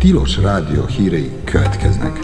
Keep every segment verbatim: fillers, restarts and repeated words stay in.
Tilos Rádió hírei következnek.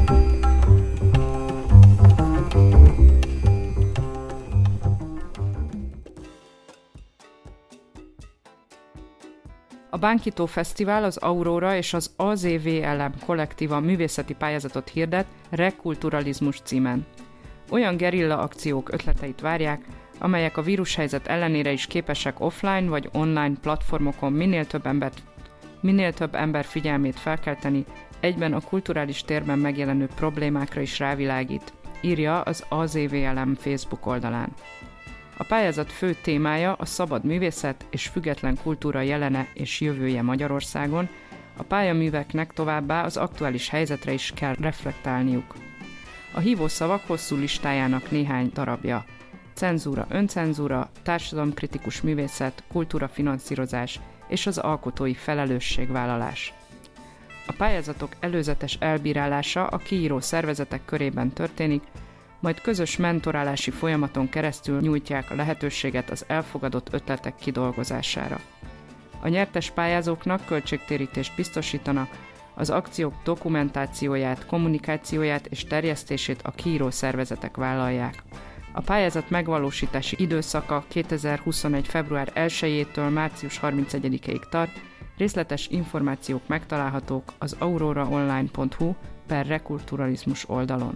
A Bánkító Fesztivál, az Aurora és az á zé vé el em kollektíva művészeti pályázatot hirdet Rekulturalizmus címen. Olyan gerilla akciók ötleteit várják, amelyek a vírushelyzet ellenére is képesek offline vagy online platformokon minél több embert, minél több ember figyelmét felkelteni, egyben a kulturális térben megjelenő problémákra is rávilágít, írja az á zé vé el em Facebook oldalán. A pályázat fő témája a szabad művészet és független kultúra jelene és jövője Magyarországon, a pályaműveknek továbbá az aktuális helyzetre is kell reflektálniuk. A hívószavak hosszú listájának néhány darabja: cenzúra, öncenzúra, társadalomkritikus művészet, kultúrafinanszírozás és az alkotói felelősségvállalás. A pályázatok előzetes elbírálása a kiíró szervezetek körében történik, majd közös mentorálási folyamaton keresztül nyújtják a lehetőséget az elfogadott ötletek kidolgozására. A nyertes pályázóknak költségtérítést biztosítanak, az akciók dokumentációját, kommunikációját és terjesztését a kiíró szervezetek vállalják. A pályázat megvalósítási időszaka kétezer-huszonegy. február elsejétől március harmincegyedikéig tart, részletes információk megtalálhatók az auroraonline pont hu per rekulturalizmus oldalon.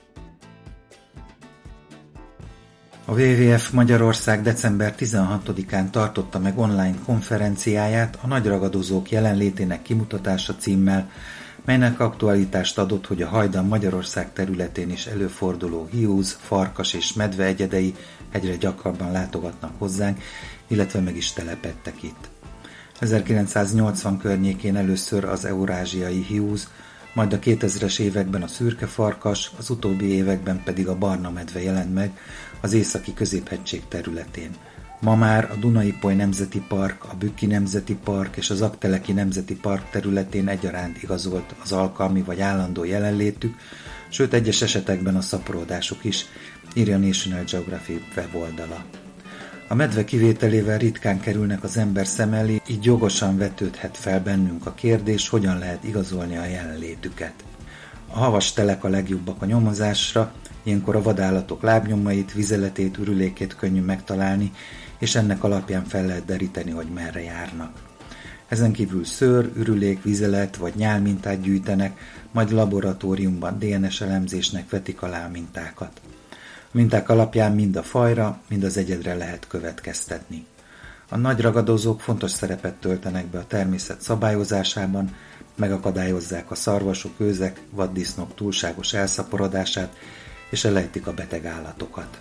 A dupla vé vé ef Magyarország december tizenhatodikán tartotta meg online konferenciáját a nagyragadozók jelenlétének kimutatása címmel, melynek aktualitást adott, hogy a hajdan Magyarország területén is előforduló hiúz, farkas és medve egyedei egyre gyakrabban látogatnak hozzánk, illetve meg is telepedtek itt. ezerkilencszáznyolcvan környékén először az eurázsiai hiúz, majd a kétezres években a szürke farkas, az utóbbi években pedig a barna medve jelent meg az északi középhegység területén. Ma már a Duna-Ipoly Nemzeti Park, a Bükki Nemzeti Park és az Aggteleki Nemzeti Park területén egyaránt igazolt az alkalmi vagy állandó jelenlétük, sőt egyes esetekben a szaporodásuk is, írja a National Geographic weboldala. A medve kivételével ritkán kerülnek az ember szem elé, így jogosan vetődhet fel bennünk a kérdés, hogyan lehet igazolni a jelenlétüket. A havas telek a legjobbak a nyomozásra, ilyenkor a vadállatok lábnyomait, vizeletét, ürülékét könnyű megtalálni, és ennek alapján fel lehet deríteni, hogy merre járnak. Ezen kívül szőr, ürülék, vizelet vagy nyálmintát gyűjtenek, majd laboratóriumban dé en es elemzésnek vetik alá a mintákat. A minták alapján mind a fajra, mind az egyedre lehet következtetni. A nagy ragadozók fontos szerepet töltenek be a természet szabályozásában, megakadályozzák a szarvasok, őzek, vaddisznók túlságos elszaporodását, és elejtik a beteg állatokat.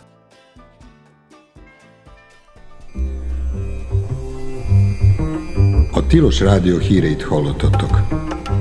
A Tilos Rádió híreit hallottatok.